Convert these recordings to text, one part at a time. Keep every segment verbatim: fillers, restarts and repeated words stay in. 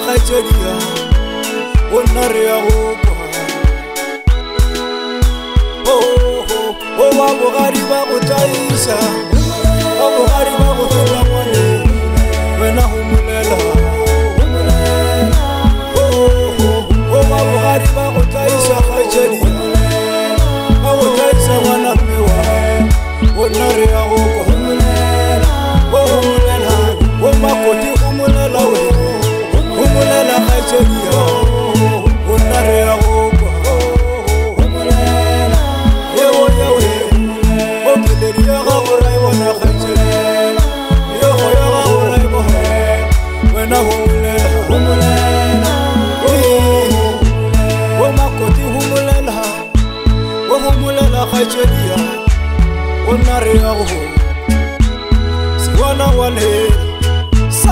khaitsedia o nna re ya go kwa o wa bogadi ba go taisa o bogadi ba go fela ngwane wena humulela o wa bogadi ba go taisa khaitsedia ba go taisa ngwana mewa o nna re ya go kwa o humulela o makoti humulela we humulela khaitsedia o nna re ya go khaitsedia o nna re ya go siwana wale sa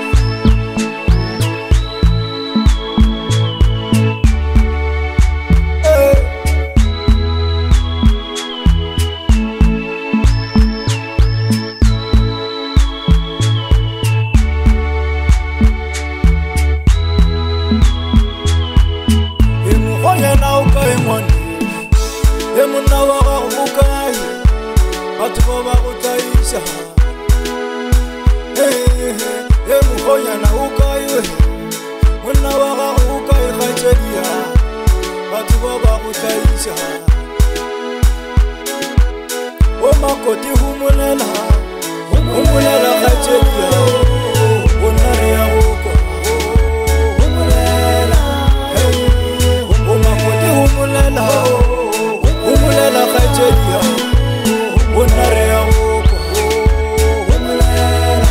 Batuba utaisha eh eh muhonya na ukaiwe muna waga ukai khaitsedia batuba utaisha o makoti humulela humulela khaitsedia ona re ya uko humulela o makoti humulela humulela khaitsedia ona re ya go humulela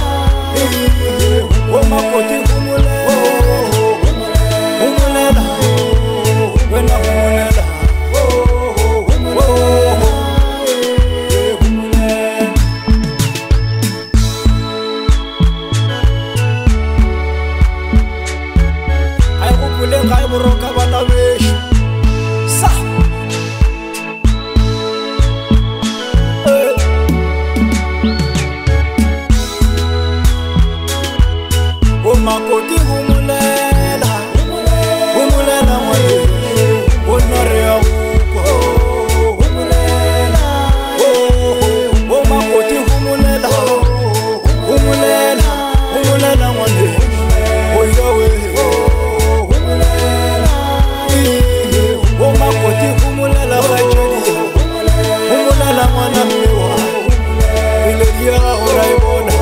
o makoti humulela humulela wena humulela ay go pule ga boroka bana besho sa makoti humulela humulela ngwane o nna re ya go humulela o makoti humulela humulela humulela ngwane o yawe humulela o makoti humulela khaitsedia humulela ngwana mewa ile dia go ra ibona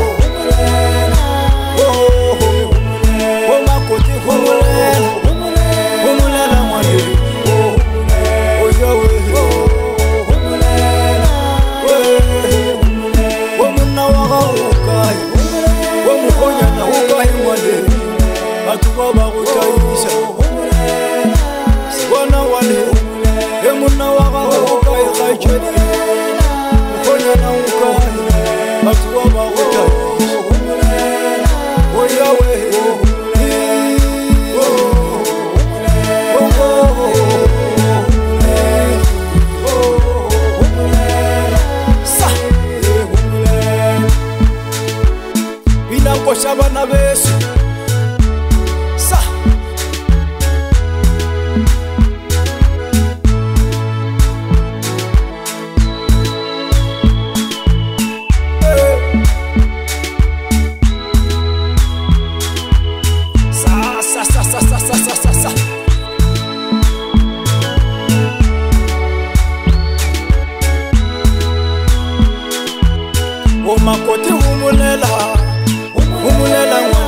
humulela humulela ngwane o yawe humulela o munna wa ga ukai o muhonya na ukai ngwane batho ba ba go taisa siwana wale e munna wa ga ukai khaitsedia muhonya na ukai batho ba ba go taisa o yawe Shabana besu sa sa sa sa sa sa sa sa sa o makoti humulela humulela ngwane